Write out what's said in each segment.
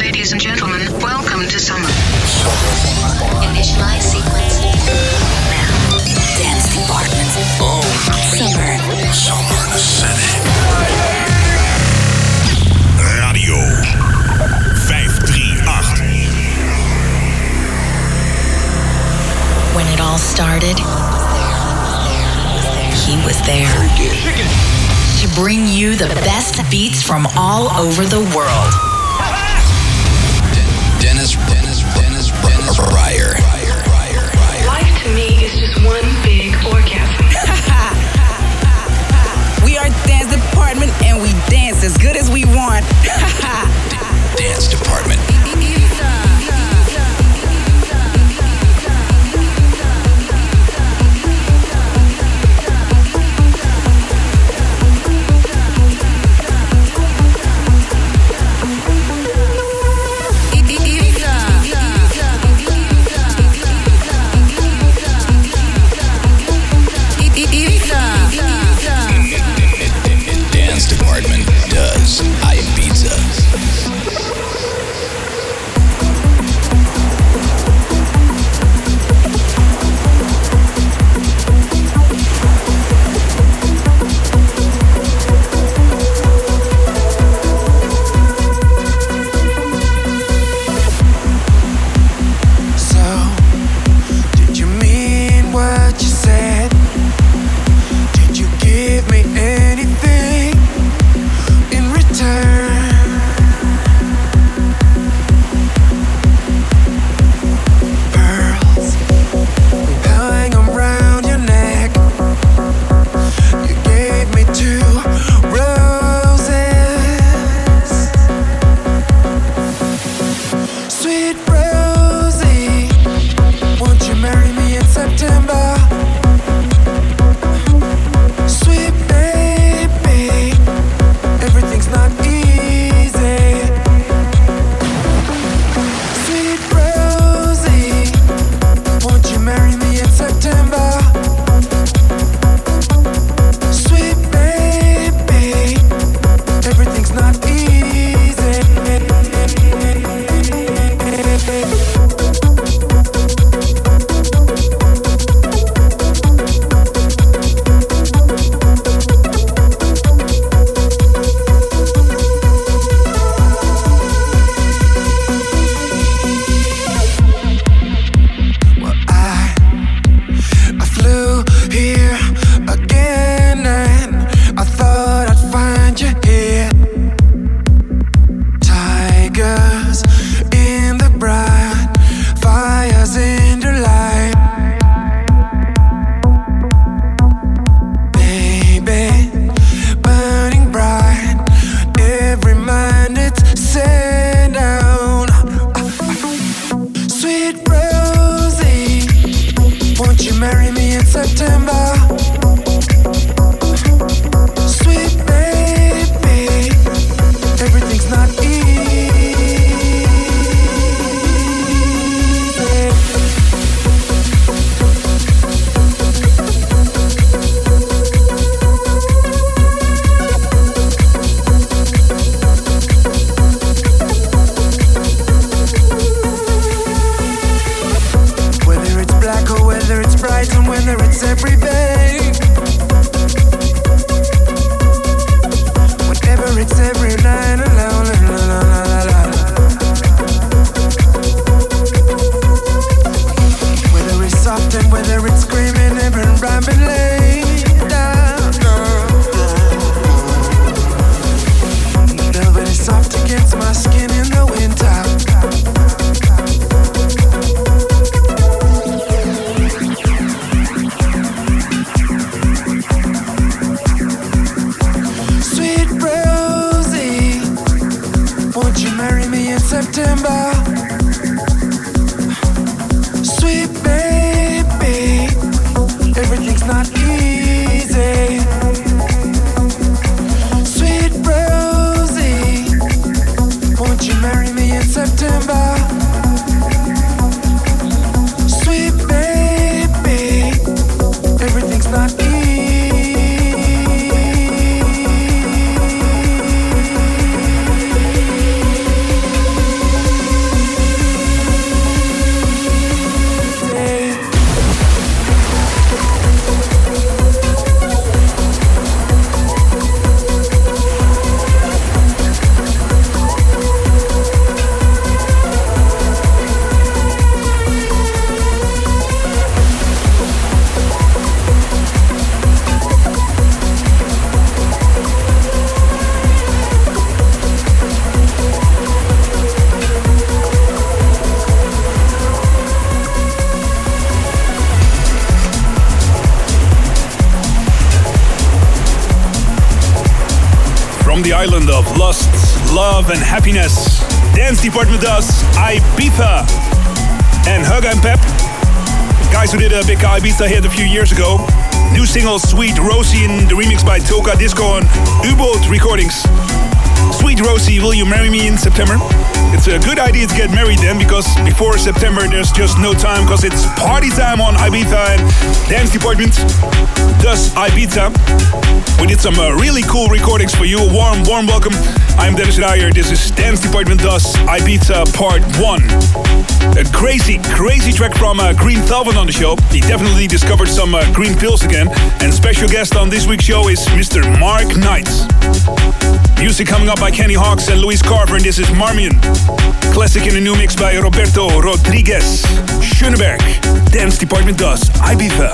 Ladies and gentlemen, welcome to summer. Initialize sequence. Now, dance department. Oh, Summer. Summer in the city. Radio 538. When it all started, he was there to bring you the best beats from all over the world. Dennis Ryer. Life to me is just one big orgasm. We are dance department and we dance as good as we want. Dance department. Dance department does Ibiza. island of lust, love and happiness. Dance Department does Ibiza. And Hug and Pep, guys who did a big Ibiza hit a few years ago. New single Sweet Rosie in the remix by Toka Disco on U-Boat Recordings. Sweet Rosie, will you marry me in September? It's a good idea to get married then, because before September there's just no time, because it's party time on Ibiza, and Dance Department does Ibiza. We did some really cool recordings for you. A warm welcome. I'm Dennis Ruijer. This is Dance Department does Ibiza Part 1. A crazy track from Green Velvet on the show. He definitely discovered some green pills again. And special guest on this week's show is Mr. Mark Knight. Music coming up by Kenny Hawks and Louise Carver, and this is Marmion. Classic in the new mix by Roberto Rodriguez. Schöneberg. Dance Department does Ibiza.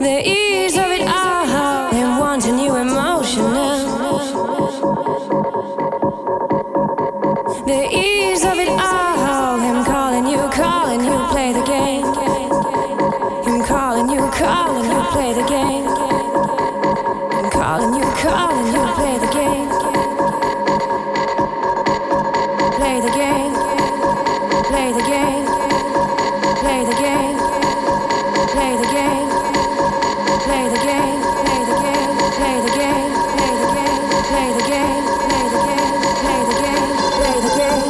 The ease of it all and wanting you emotional. The ease of it all, him calling you, play the game. Him calling you, play the game. Him calling you, play the game. Play the game, play the game, play the game, play the game, play the game, play the game, play the game, play the game, play the game, play the game, play the game, play the game.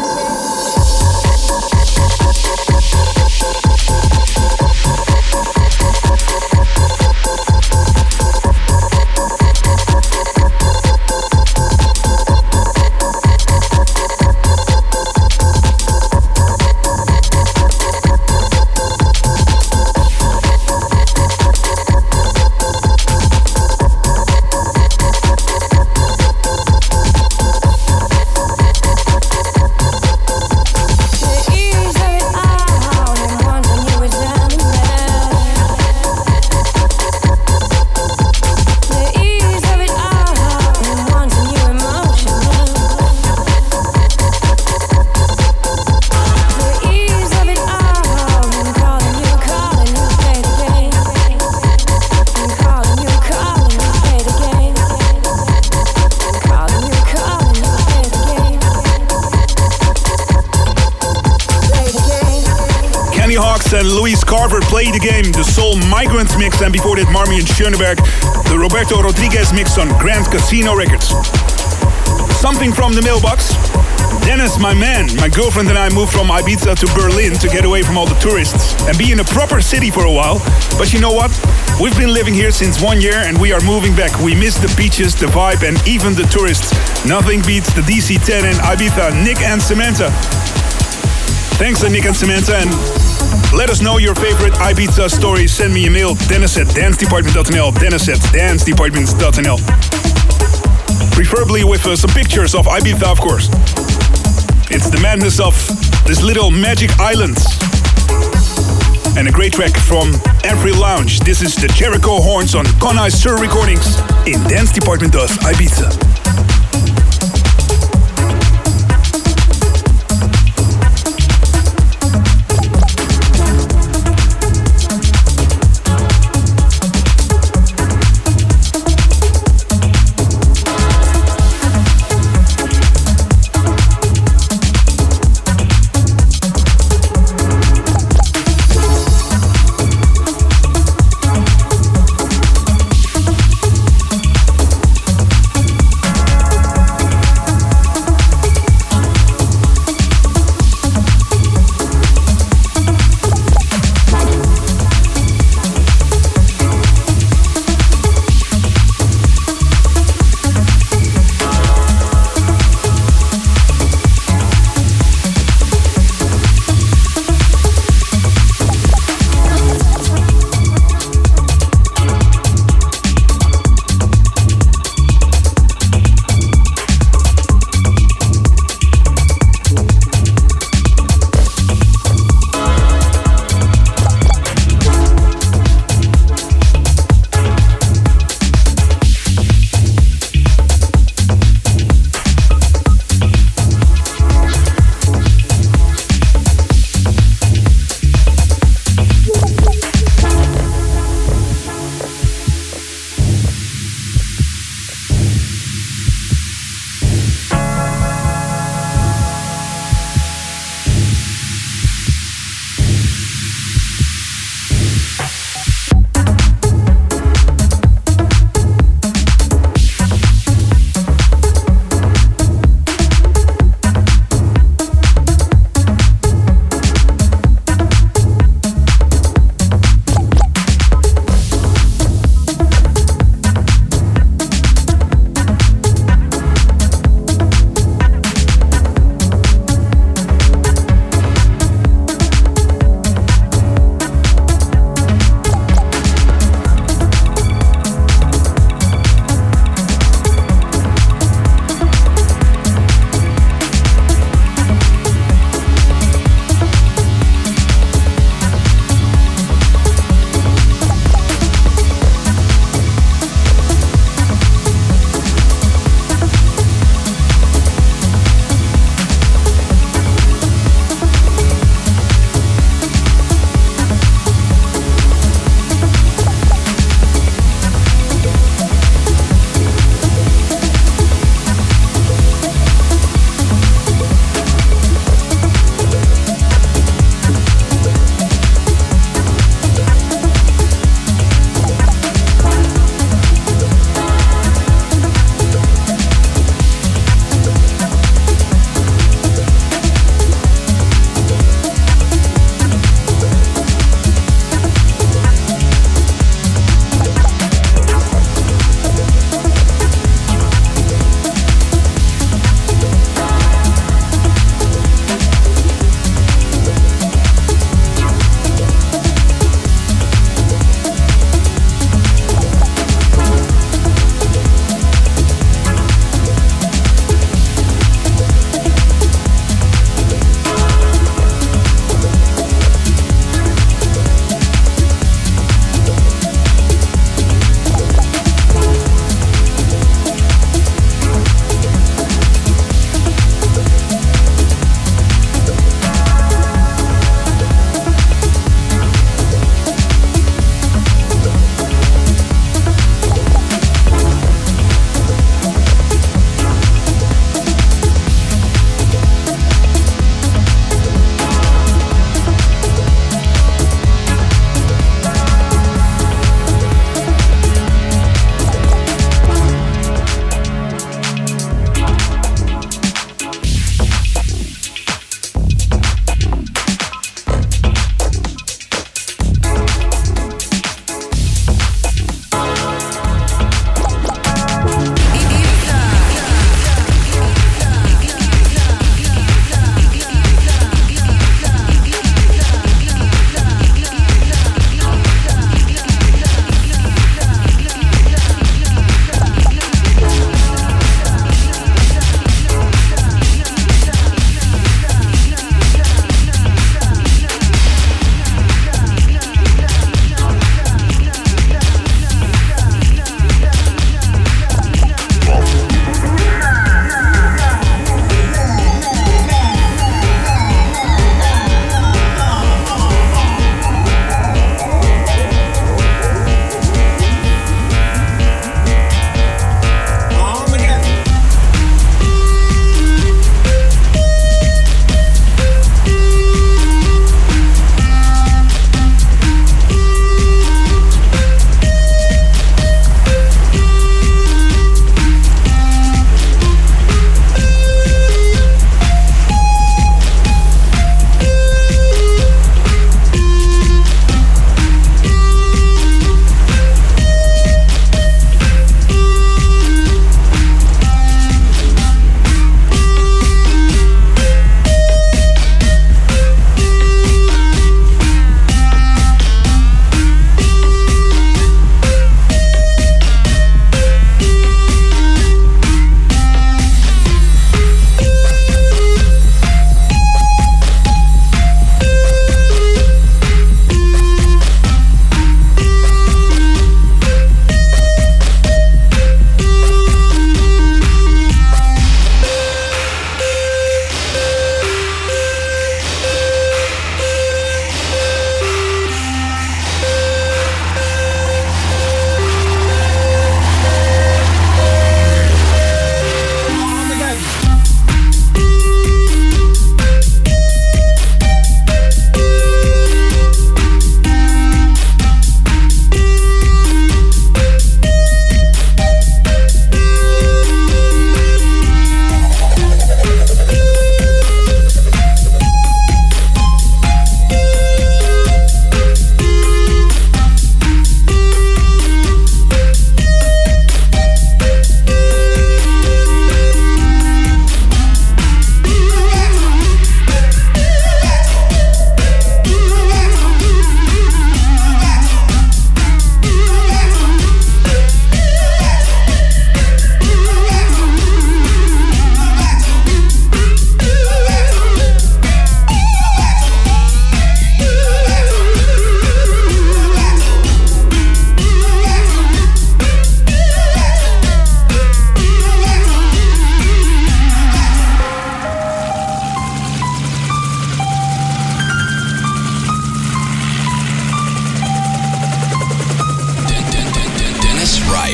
And Luis Carver Play the Game, the Soul Migrants mix, and before that Marmion Schoenberg, the Roberto Rodriguez mix on Grand Casino Records. Something from the mailbox. Dennis, my man, my girlfriend and I moved from Ibiza to Berlin to get away from all the tourists and be in a proper city for a while. But you know what? We've been living here since 1 year and we are moving back. We miss the beaches, the vibe, and even the tourists. Nothing beats the DC-10 in Ibiza. Nick and Samantha. Thanks, Nick and Samantha, and let us know your favorite Ibiza stories. Send me a mail, dennis@dancedepartment.nl, dennis@dancedepartment.nl. Preferably with some pictures of Ibiza, of course. It's the madness of this little magic island. And a great track from Every Lounge. This is the Jericho Horns on Connoisseur Recordings in Dance Department Does Ibiza.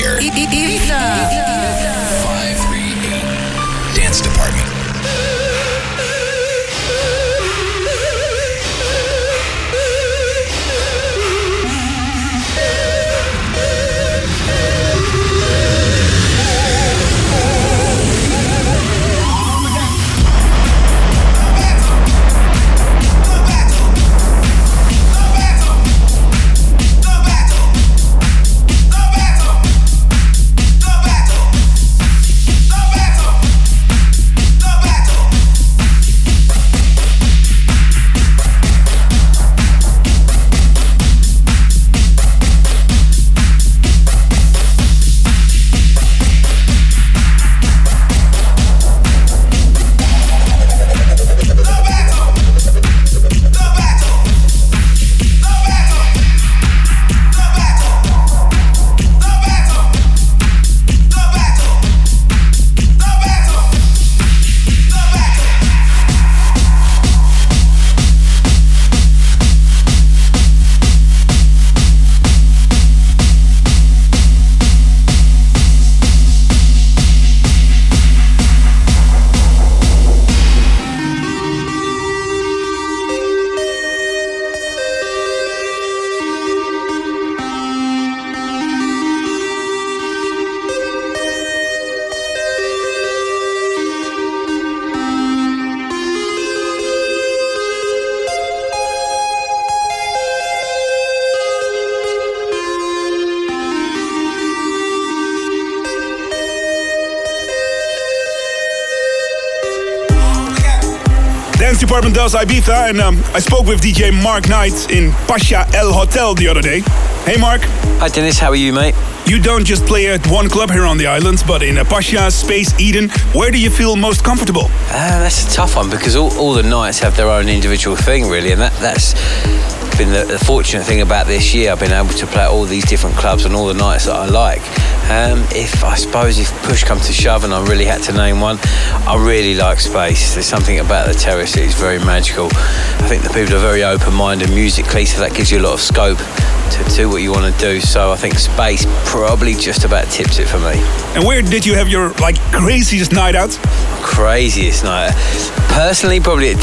Ryer. Ibiza. 538 Dance Department. Dance Department does Ibiza, and I spoke with DJ Mark Knight in Pasha El Hotel the other day. Hey Mark. Hi Dennis, how are you, mate? You don't just play at one club here on the island, but in Pasha, Space, Eden. Where do you feel most comfortable? That's a tough one because all the nights have their own individual thing, really, and that's been the fortunate thing about this year. I've been able to play at all these different clubs on all the nights that I like. If push comes to shove and I really had to name one, I really like Space. There's something about the terrace that is very magical. I think the people are very open-minded musically, so that gives you a lot of scope to do what you want to do. So I think Space probably just about tips it for me. And where did you have your craziest night out? Craziest night? Personally, probably at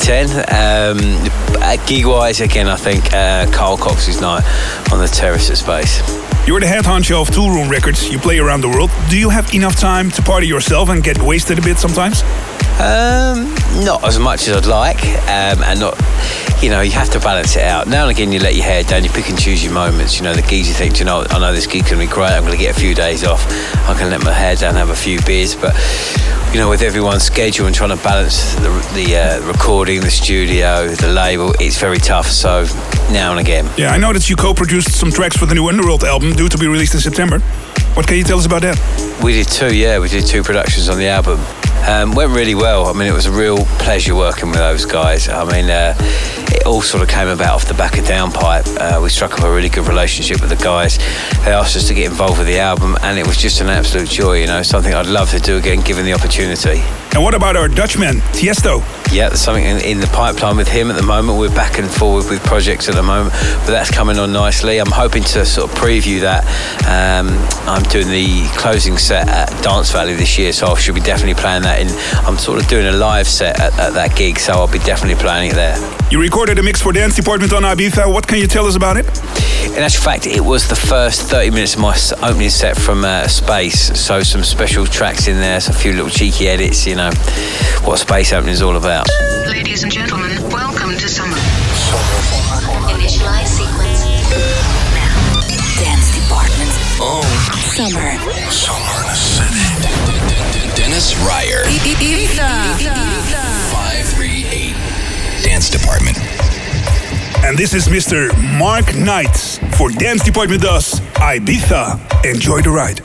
DC10. Gig-wise, again, I think Carl Cox's night on the terrace at Space. You're the head honcho of Tool Room Records. You play around the world. Do you have enough time to party yourself and get wasted a bit sometimes? Not as much as I'd like, and not, you have to balance it out. Now and again, you let your hair down, you pick and choose your moments. The gigs you think, I know this gig's going to be great, I'm going to get a few days off, I can let my hair down, have a few beers, but with everyone's schedule and trying to balance the recording, the studio, the label, it's very tough, so now and again. Yeah, I know that you co-produced some tracks for the new Underworld album, due to be released in September. What can you tell us about that? We did two productions on the album. Went really well. It was a real pleasure working with those guys. It all sort of came about off the back of Downpipe. We struck up a really good relationship with the guys. They asked us to get involved with the album, and it was just an absolute joy, something I'd love to do again, given the opportunity. And what about our Dutchman, Tiesto? Yeah, there's something in the pipeline with him at the moment. We're back and forward with projects at the moment, but that's coming on nicely. I'm hoping to sort of preview that. I'm doing the closing set at Dance Valley this year, so I should be definitely playing that in. I'm sort of doing a live set at that gig, so I'll be definitely playing it there. You recorded a mix for Dance Department on Ibiza. What can you tell us about it? In actual fact, it was the first 30 minutes of my opening set from Space, so some special tracks in there, so a few little cheeky edits, what Space Opening is all about. Ladies and gentlemen, welcome to summer. Initialize sequence. Now. Dance Department. Oh. Summer. Summer in the city. Dennis Ryer. Ibiza. 538 Dance Department. And this is Mr. Mark Knight for Dance Department does Ibiza. Enjoy the ride.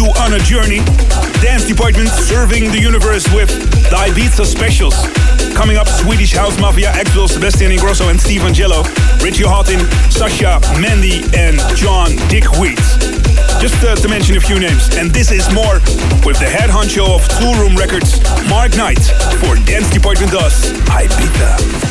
you on a journey. Dance Department serving the universe with the Ibiza specials. Coming up, Swedish House Mafia, Axwell, Sebastian Ingrosso and Steve Angelo, Richie Houghton, Sasha, Mandy and John Dickweed. Just to mention a few names. And this is more with the head honcho of Toolroom Records, Mark Knight, for Dance Department Does Ibiza.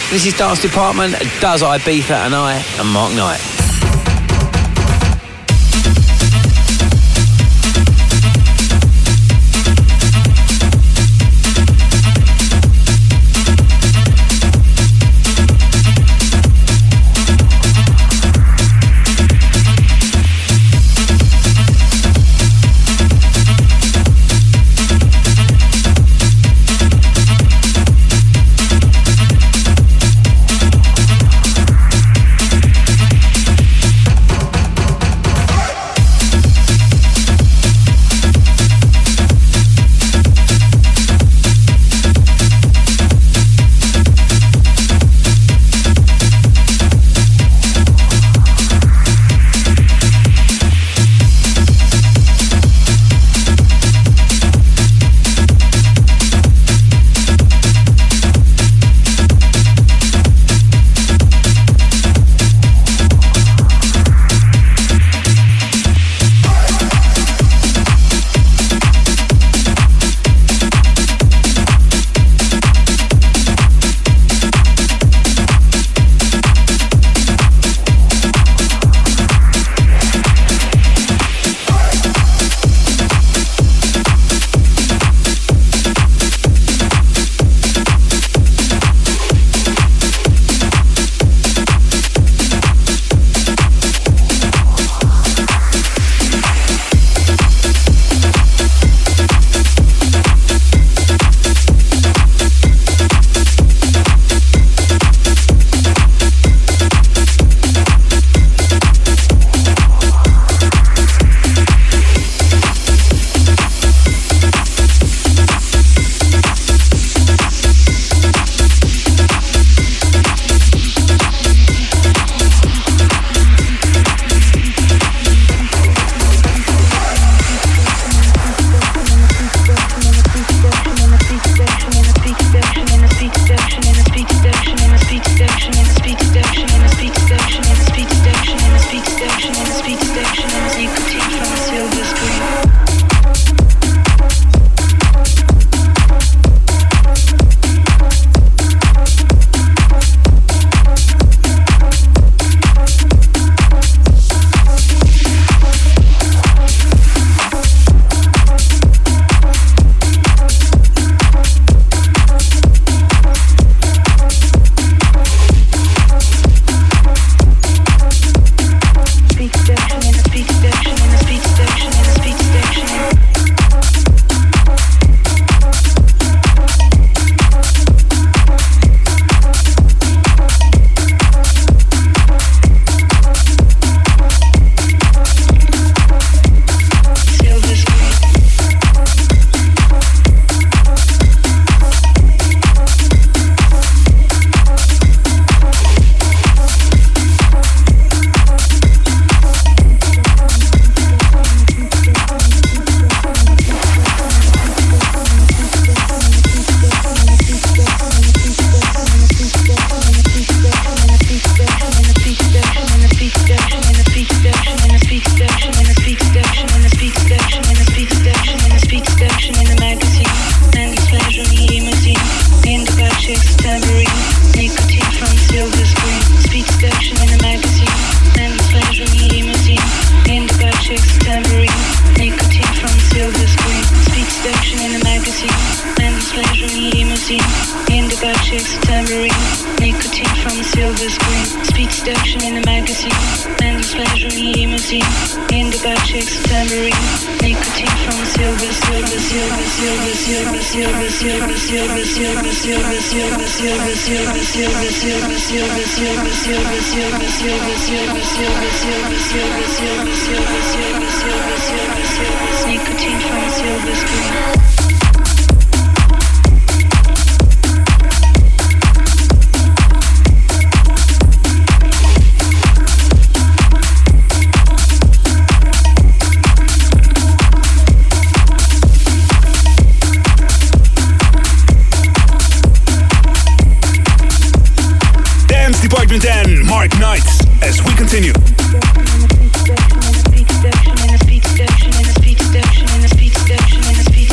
This is Dance Department, Does Ibiza, and I am Mark Knight.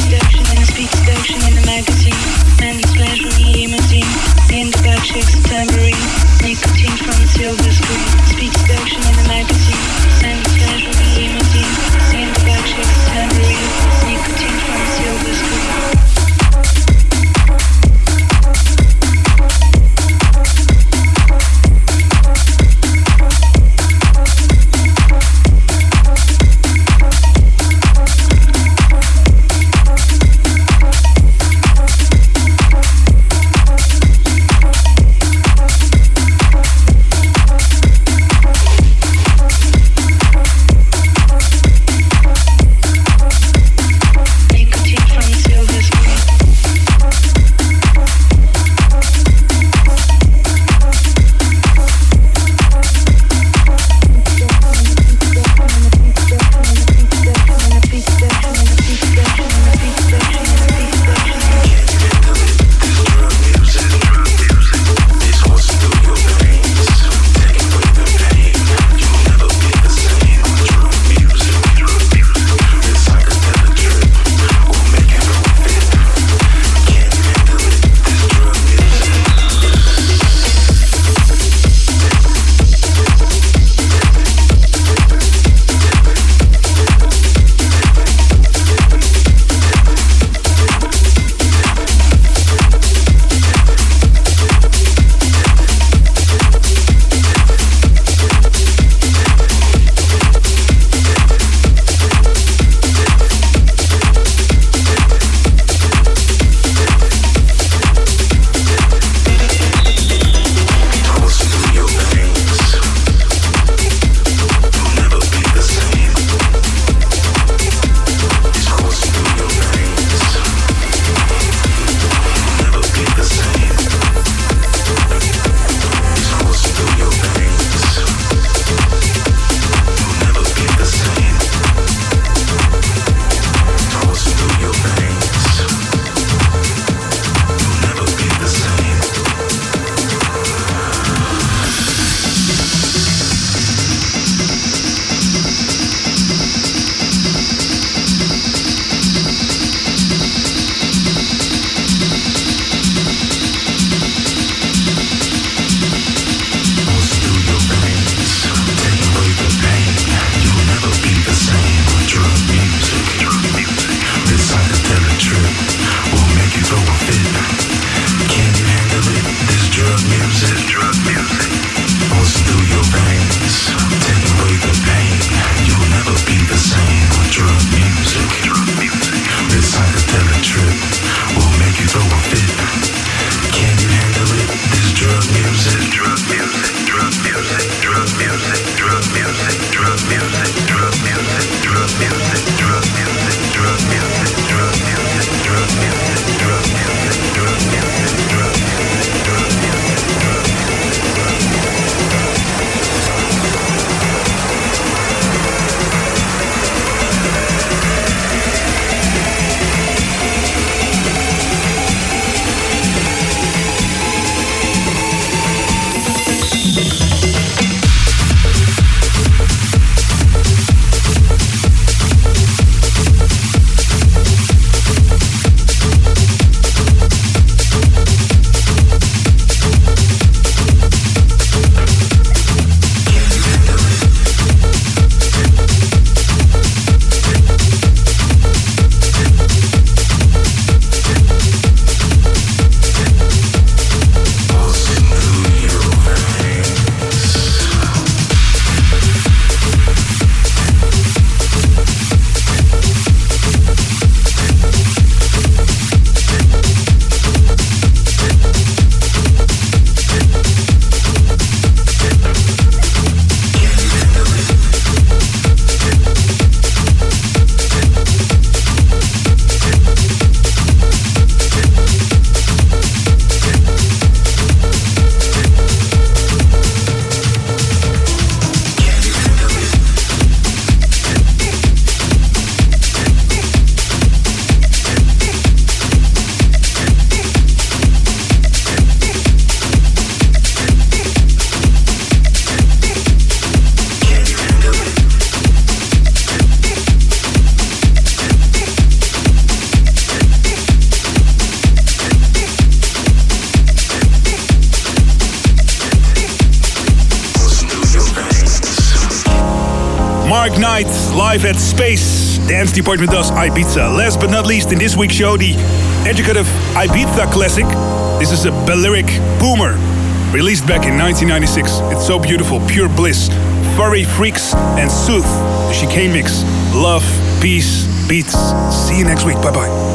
Chicks, Dark Knight live at Space. Dance Department does Ibiza. Last but not least, in this week's show, the educative Ibiza classic. This is a Balearic Boomer, released back in 1996. It's so beautiful, pure bliss. Furry Freaks and Sooth, the Chicane mix. Love, peace, beats. See you next week. Bye-bye.